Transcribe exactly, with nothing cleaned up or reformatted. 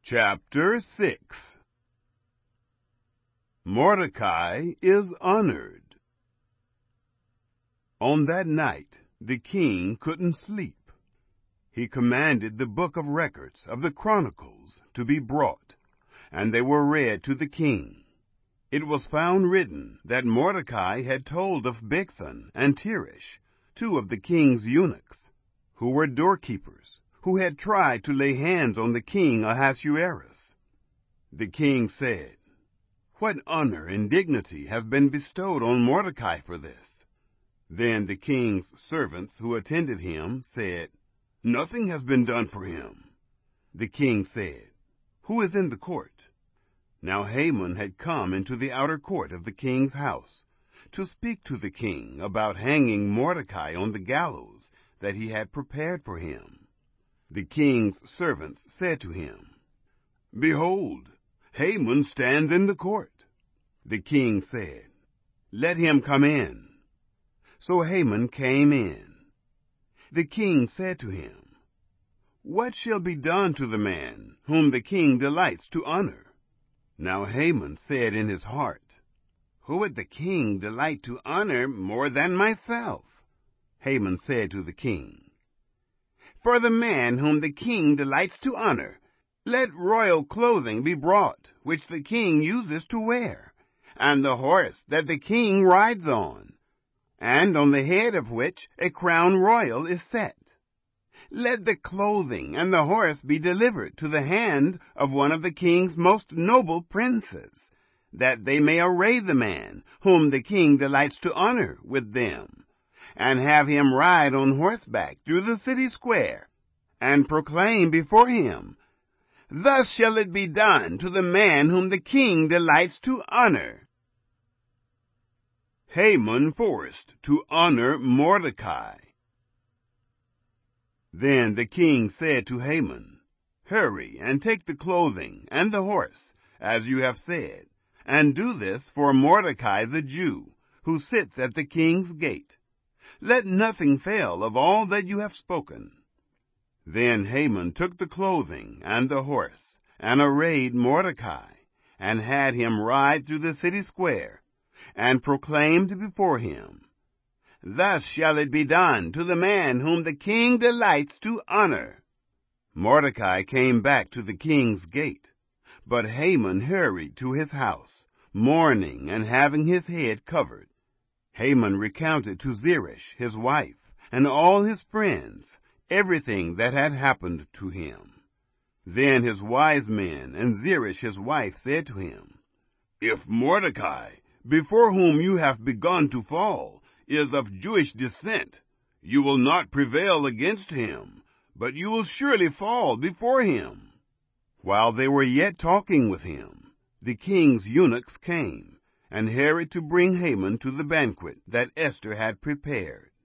Chapter six. Mordecai is honored. On that night, the king couldn't sleep. He commanded the book of records of the Chronicles to be brought, and they were read to the king. It was found written that Mordecai had told of Bigthan and Teresh, two of the king's eunuchs, who were doorkeepers, who had tried to lay hands on the king Ahasuerus. The king said, "What honor and dignity have been bestowed on Mordecai for this?" Then the king's servants who attended him said, "Nothing has been done for him." The king said, "Who is in the court?" Now Haman had come into the outer court of the king's house to speak to the king about hanging Mordecai on the gallows that he had prepared for him. The king's servants said to him, "Behold, Haman stands in the court." The king said, "Let him come in." So Haman came in. The king said to him, "What shall be done to the man whom the king delights to honor?" Now Haman said in his heart, "Who would the king delight to honor more than myself?" Haman said to the king, "For the man whom the king delights to honor, let royal clothing be brought, which the king uses to wear, and the horse that the king rides on, and on the head of which a crown royal is set. Let the clothing and the horse be delivered to the hand of one of the king's most noble princes, that they may array the man whom the king delights to honor with them, and have him ride on horseback through the city square, and proclaim before him, 'Thus shall it be done to the man whom the king delights to honor.'" Haman forced to honor Mordecai. Then the king said to Haman, "Hurry and take the clothing and the horse, as you have said, and do this for Mordecai the Jew, who sits at the king's gate. Let nothing fail of all that you have spoken." Then Haman took the clothing and the horse, and arrayed Mordecai, and had him ride through the city square, and proclaimed before him, "Thus shall it be done to the man whom the king delights to honor." Mordecai came back to the king's gate, but Haman hurried to his house, mourning and having his head covered. Haman recounted to Zeresh his wife and all his friends everything that had happened to him. Then his wise men and Zeresh his wife said to him, "If Mordecai, before whom you have begun to fall, is of Jewish descent, you will not prevail against him, but you will surely fall before him." While they were yet talking with him, the king's eunuchs came, and hurried to bring Haman to the banquet that Esther had prepared.